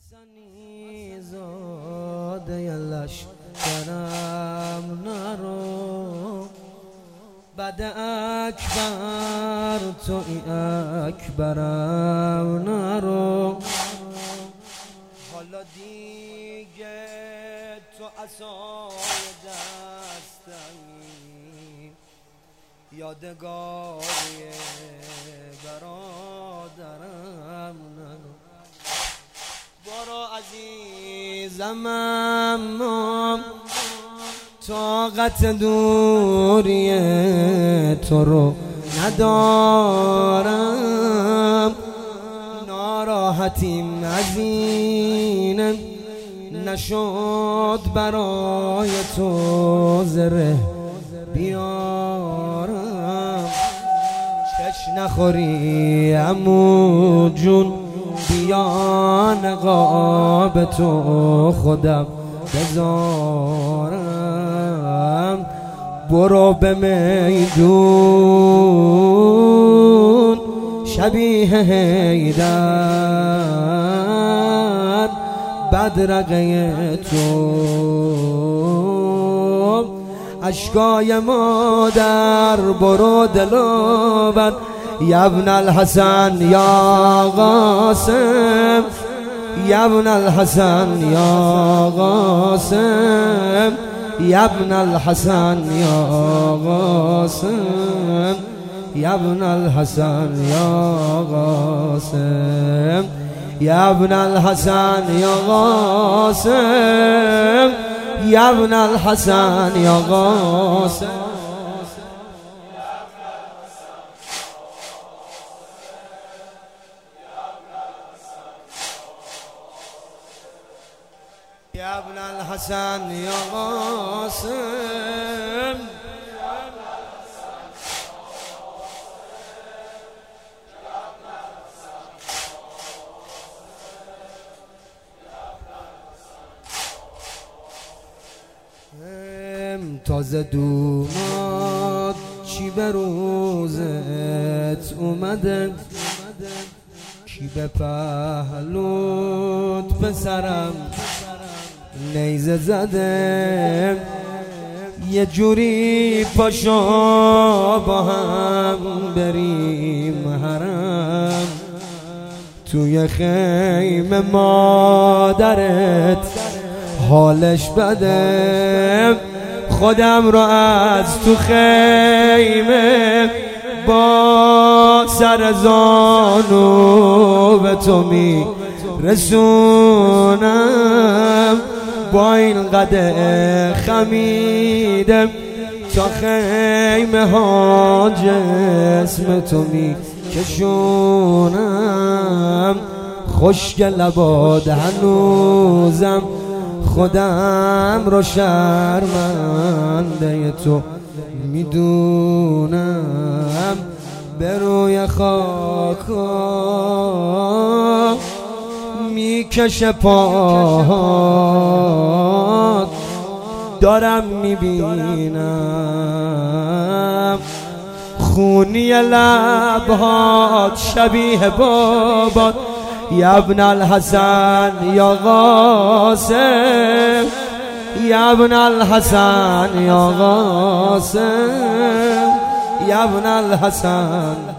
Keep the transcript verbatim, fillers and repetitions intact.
حسنی زاده لشکرم نرو، بد اکبر توی اکبرم نرو. حالا دیگه تو عصای دستمی، یادگاری برادرم نرو. برو عزیزم اما طاقت دوری تو رو ندارم، ناراحتیم از این نشد برای تو زره بیارم. چش نخوری عمو جون، بیا نقاب تو خودم بذارم. برو به میدون شبیه حیدر، بدرقه تو اشکای مادر. برو دلو بر یا ابن الحسن یا قاسم، یا ابن الحسن یا قاسم، یا ابن الحسن یا قاسم، یا ابن الحسن یا قاسم، یا ابن الحسن یا قاسم، یا ابن الحسن یا قاسم. یا ابن الحسن یا قاسم، تازه دوماد چی به روزت اومده، کی به پهلوت پسرم نیزه زده. یه جوری پاشا با هم بریم حرم، توی خیمه مادرت حالش بده. خودم رو از تو خیمه با سر زانو به تو می رسونم، با این قد خمیدم تا خیمه ها جسم تو می کشونم. خشک لباد هنوزم خودم رو شرمنده تو میدونم. به روی خاکا میکشه پاهات، دارم میبینم خونی لبهات شبیه بابات. یا ابن الحسن یا قاسم، یا ابن الحسن یا قاسم، یا ابن الحسن